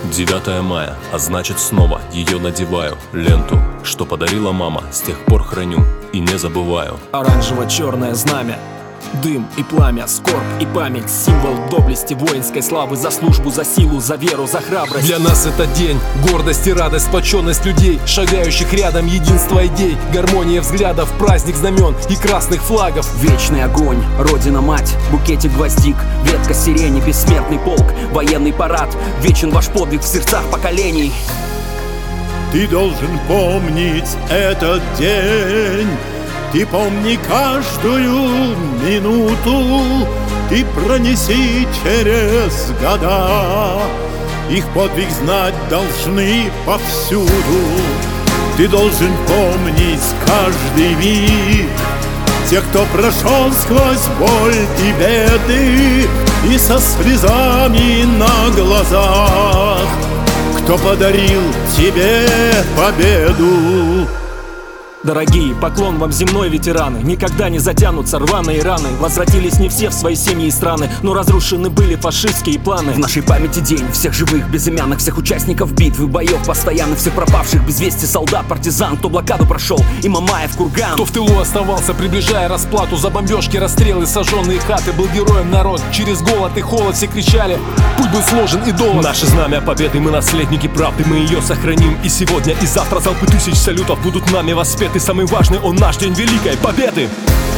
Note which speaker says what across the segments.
Speaker 1: 9 мая, а значит снова ее надеваю. Ленту, что подарила мама, с тех пор храню и не забываю.
Speaker 2: Оранжево-черное знамя, дым и пламя, скорбь и память, символ доблести, воинской славы, за службу, за силу, за веру, за храбрость.
Speaker 3: Для нас это день, гордость и радость, сплоченность людей, шагающих рядом, единство идей, гармония взглядов, праздник знамен и красных флагов.
Speaker 4: Вечный огонь, Родина-мать, букетик гвоздик, ветка сирени, бессмертный полк, военный парад, вечен ваш подвиг в сердцах поколений.
Speaker 5: Ты должен помнить этот день, ты помни каждую минуту, ты пронеси через года. Их подвиг знать должны повсюду. Ты должен помнить каждый миг тех, кто прошел сквозь боль и беды, и со слезами на глазах, кто подарил тебе победу.
Speaker 2: Дорогие, поклон вам земной, ветераны. Никогда не затянутся рваные раны. Возвратились не все в свои семьи и страны, но разрушены были фашистские планы.
Speaker 4: В нашей памяти день всех живых, безымянных, всех участников битвы, боев постоянных, всех пропавших без вести солдат, партизан, кто блокаду прошел, и Мамаев, Курган.
Speaker 3: Кто в тылу оставался, приближая расплату за бомбежки, расстрелы, сожженные хаты, был героем народ. Через голод и холод все кричали, путь был сложен и долг.
Speaker 1: Наше знамя победы, мы наследники правды, мы ее сохраним и сегодня, и завтра. Толпы тысяч салютов будут нами воспеты. Самый важный он наш день великой победы.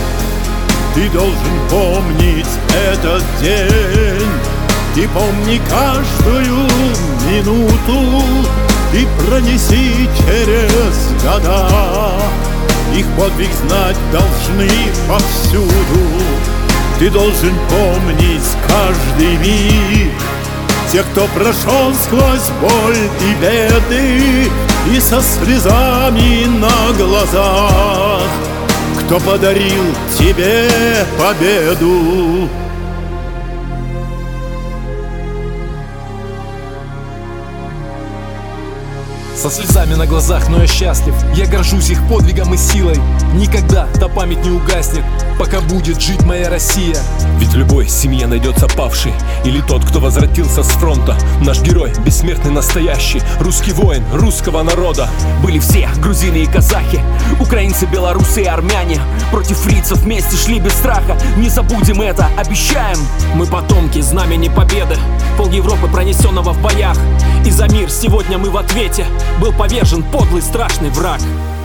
Speaker 5: Ты должен помнить этот день, ты помни каждую минуту, ты пронеси через года. Их подвиг знать должны повсюду. Ты должен помнить каждый миг тех, кто прошел сквозь боль и беды, и со слезами на глазах, кто подарил тебе победу.
Speaker 3: Со слезами на глазах, но я счастлив. Я горжусь их подвигом и силой. Никогда та память не угаснет, пока будет жить моя Россия.
Speaker 1: Ведь в любой семье найдется павший, или тот, кто возвратился с фронта. Наш герой, бессмертный, настоящий, русский воин русского народа.
Speaker 4: Были все грузины и казахи, украинцы, белорусы и армяне. Против фрицев вместе шли без страха. Не забудем это, обещаем.
Speaker 2: Мы потомки знамени победы, пол Европы пронесенного в боях. И за мир сегодня мы в ответе. Был повержен подлый страшный враг.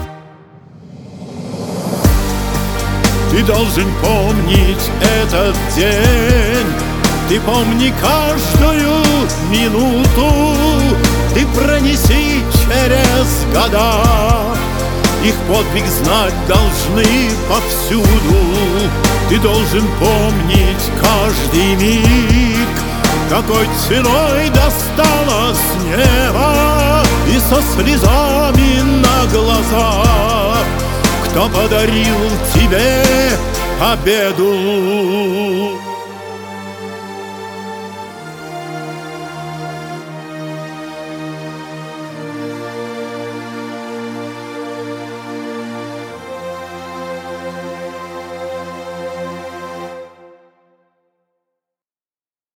Speaker 5: Ты должен помнить этот день, ты помни каждую минуту, ты пронеси через года. Их подвиг знать должны повсюду. Ты должен помнить каждый миг, какой ценой досталось небо, и со слезами на глазах, кто подарил тебе победу.